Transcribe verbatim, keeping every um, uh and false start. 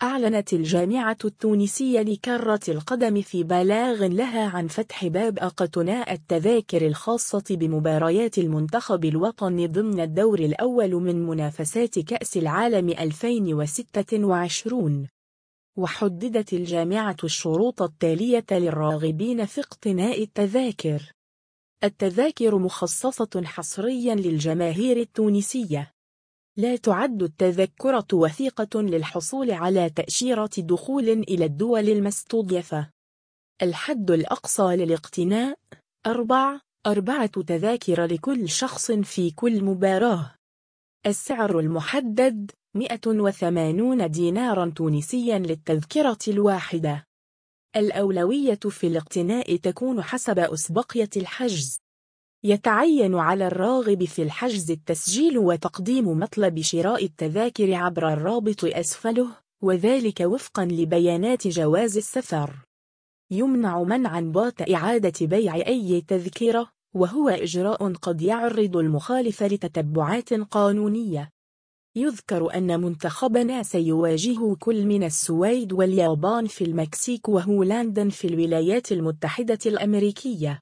أعلنت الجامعة التونسية لكرة القدم في بلاغ لها عن فتح باب اقتناء التذاكر الخاصة بمباريات المنتخب الوطني ضمن الدور الأول من منافسات كأس العالم ألفين وستة وعشرين. وحددت الجامعة الشروط التالية للراغبين في اقتناء التذاكر. التذاكر مخصصة حصريا للجماهير التونسية. لا تعد التذكرة وثيقة للحصول على تأشيرة دخول إلى الدول المستضيفة. الحد الأقصى للاقتناء أربع أربعة تذاكر لكل شخص في كل مباراة. السعر المحدد مئة وثمانين ديناراً تونسياً للتذكرة الواحدة. الأولوية في الاقتناء تكون حسب أسبقية الحجز. يتعين على الراغب في الحجز التسجيل وتقديم مطلب شراء التذاكر عبر الرابط أسفله، وذلك وفقاً لبيانات جواز السفر. يمنع منعاً بات إعادة بيع أي تذكرة، وهو إجراء قد يعرض المخالف لتتبعات قانونية. يذكر أن منتخبنا سيواجه كل من السويد واليابان في المكسيك وهولندا في الولايات المتحدة الأمريكية.